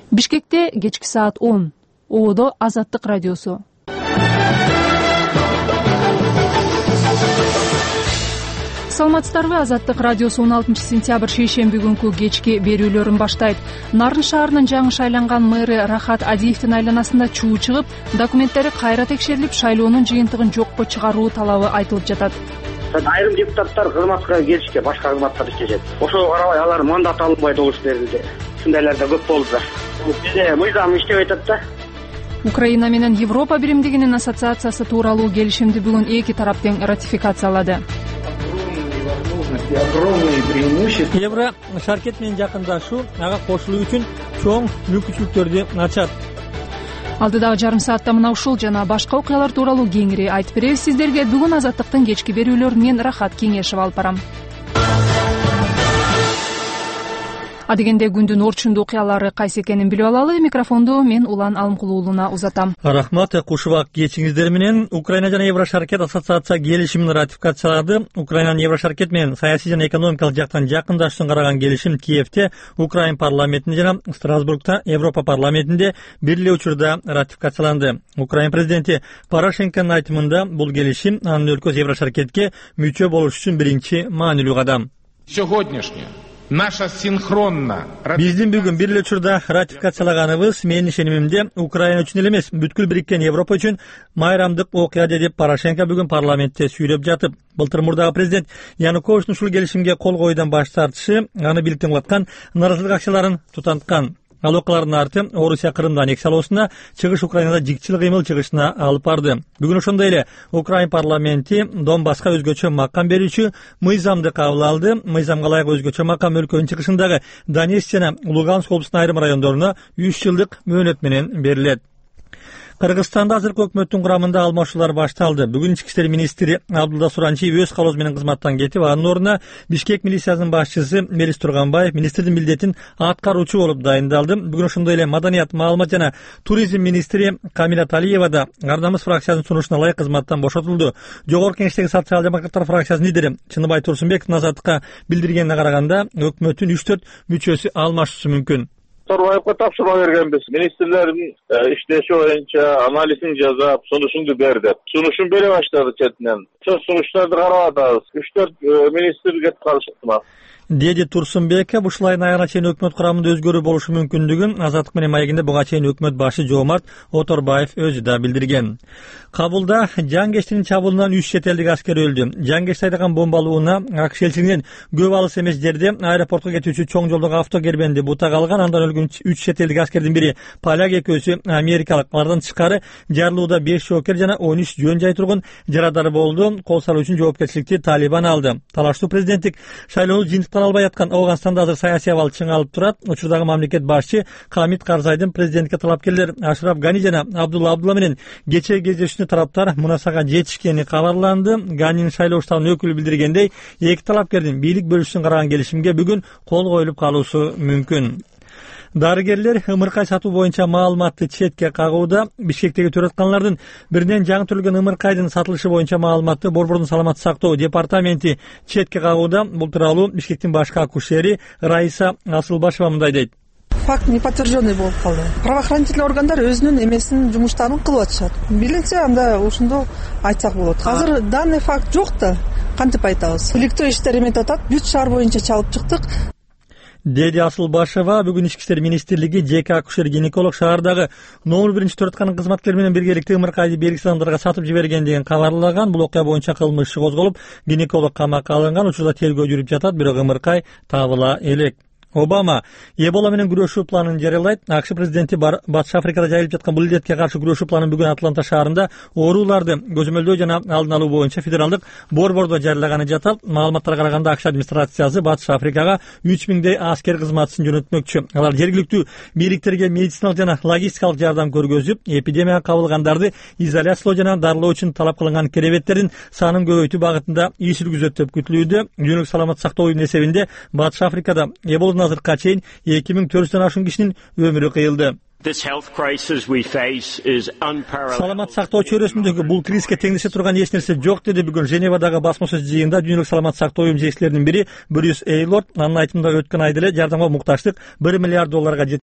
Бишкекте кечки саат 10. Ободо Азаттык радиосу. Саламатсыздарбы? Азаттык радиосу 16 сентябрь шейшемби күнкү кечки берүүлөрүн баштайт. Нарын шаарынын жаңы шайланган мэрі Рахат Адиевдин айланасында чуу чыгып, документтери кайра текшерилип, шайлоонун жыйынтыгын жокко чыгаруу талабы айтылып жатат. Айрым депутаттар кызматка келишке, башка кызматтар иштешет. Ошого карабай алар мандат алынбай добуш берилди. Ушундайлар да көп болду да. Бизде мыйзам иштебей атат да. Украина менен Европа биримдигинин ассоциациясы тууралуу келишимди бүгүн эки тарап тең ратификациялады. Евро шаркет менен жакындашуу ага кошулуу үчүн чоң мүмкүнчүлүктөрдү ачат. Алдыдагы жарым саатта мына ушул жана башка окуялар тууралуу кеңири айтып беребиз сиздерге. Бүгүн Азаттыктын кечки берүүлөрүн мен Рахат Кеңешев алып барам. Адегенде күндүн орчундуу окуялары кайсы экенин билип алалы. Микрофонду мен Улан Алымкулуулуна узатам. Рахмат, кушубак кечиңиздер менен. Украина жана Еврошаркет ассоциация келишимин ратификациялады. Украинанын Еврошаркет менен саясий жана экономикалык жактан жакындашуусун караган келишим Киевте, Украин парламентинде жана Страсбургта, Европа парламентинде бир эле учурда ратификацияланды. Украин президенти Порошенконун айтымында бул келишим анын өлкөсү Еврошаркетке мүчө болуш үчүн биринчи маанилүү кадам. Биздин бүгүн бир эле учурда ратификациялаганыбыз менин ишенимимде Украина үчүн эле эмес, бүткүл бириккен Европа үчүн майрамдык окуя деп Порошенко бүгүн парламентте сүйлөп жатып. Былтыр мурдагы президент Януковичтин ушул келишимге кол коюудан баш тартышы аны бийликтен кулаткан нааразылык акчаларын тутанткан. Ал окуялардын арты Орусия Крымды аннексиялоосуна, чыгыш Украинада жикчил кыймыл чыгышына алып барды. Бүгүн ошондой эле Украин парламенти Донбасска өзгөчө макам берүүчү мыйзамды кабыл алды. Мыйзамга ылайык өзгөчө макам өлкөнүн чыгышындагы Донецк жана Луганск облусунун айрым райондоруна 3 жылдык мөөнөт менен берилет. Кыргызстанда азыркы өкмөттүн курамында алмашуулар башталды. Бүгүн ички иштер министри Абдулла Суранчиев өз калоосу менен кызматтан кетип, анын ордуна Бишкек милициясынын башчысы Мелис Турганбаев министрдин милдетин аткаруучу болуп дайындалды. Бүгүн ошондой эле маданият, маалымат жана туризм министри Камила Талиева да Ар намыс фракциясынын сунушуна ылайык кызматтан бошотулду. Жогорку Кеңештеги социал-демократтар фракциясынын лидери Чыныбай Турсунбековдун Азаттыкка билдиргенине караганда, өкмөттүн 3-4 мүчөсү алмашуусу мүмкүн. Торбаевга тапшырма бергенбиз. Министрлердин иштеши боюнча анализин жасап, сунушунду бер деп. Сунушун бере баштады четинен. Ошо сунуштарды карап атабыз. 3-4 министр кетип калышыптыр. Деди Турсунбеков ушул айдын аягына чейин өкмөт курамында өзгөрүү болушу мүмкүндүгүн Азаттык менен маегинде буга чейин өкмөт башы Жоомарт Оторбаев өзү да билдирген. Кабулда Жангештин чабуулунан 3 чет элдик аскер өлдү. Жангеш айдаган бомбалууна АКШ элчилигинен көп алыс эмес жерде аэропортко кетүүчү чоң жолдогу автогербенди бутак алган. Андан өлгөн 3 чет элдик аскердин бири поляк, экөөсү америкалык. Алардан тышкары жарылууда 5 жокер жана 13 жөн жай тургун жарадар болду. Кол салуу үчүн жоопкерчиликти Талибан алды. Талаштуу президенттик шайлоону жыйынтыктан албай аткан Афганстанда азыр саясий абал чыңалып турат. Учурдагы мамлекет башчы Хамид Карзайдын президентке талапкерлер Ашраф Гани жана Абдулла менен кечээ кездешүүнү тараптар мунасага жетишкени кабарланды. Ганинин шайлоо штабынын өкүлү билдиргендей, эки талапкердин бийлик бөлүшүн караган келишимге бүгүн кол коюлуп калуусу мүмкүн. Дарыгерлер ымыркай сатуу боюнча маалыматты четке кагууда. Бишкектеги төрөтканлардын биринен жаңы төрөлгөн ымыркайдын сатылышы боюнча маалыматты Борбордун саламаттык сактоо департаменти четке кагууда. Бул тууралуу Бишкектин башкы акушери Раиса Асылбашева мындай дейт. Факт неподтвержденный болуп калды. Правоохранительный органдар өзүнүн эмесин жумуштарын кылып атышат. Билинсе анда ушунду айтсак болот. Азыр данный факт жок да, кантип айтабыз? Иликтөө иштер эметип атат. Бүт шаар боюнча чалып чыктык. Деди Асылбашева бүгүн ички иштер министрлиги жеке акушер-гинеколог шаардагы номер 1 төрөтканын кызматкери менен биргеликте ымыркайды белгисиз адамдарга сатып жибергендигин кабарлаган. Бул окуя боюнча кылмыш иши козголуп, гинеколог камакка алынган. Учурда тергөө жүрүп жатат, бирок ымыркай табыла элек. Обама Эбола менен күрөшүү планын жарыялайт. АКШ президенти Батыш Африкада жайылып жаткан бул илдетке каршы күрөшүү планын бүгүн Атланта шаарында ооруларды көзөмөлдөө жана алдын алуу боюнча федералдык борбордо жарыялаганы жатат. Маалыматтарга караганда АКШ администрациясы Батыш Африкага 3000 аскер кызматчысын жөнөтмөкчү. Алар жергиликтүү бийликтерге медициналык жана логистикалык жардам көргөзүп, эпидемияга кабылгандарды изоляциялоо жана дарылоо үчүн талап кылынган керебеттердин санын көбөйтүү багытында иш жүргүзөт деп күтүлүүдө. Дүйнөлүк саламаттык сактоо уюмунун эсебинде Батыш Африкада Эбола азыркыга чейин 2400 ашуун кишинин өмүрү кыйылды. Саламат сактоо чөйрөсүндөгү бул кризиске теңдеше турган эч нерсе жок деди бүгүн Женевадагы басма сөз жыйынында Дүйнөлүк саламат сактоо уюму жетекчилеринин бири Брюс Эйлорд. Анын айтымында өткөн айда эле жардамга мукташтык $1 миллиард жеткен.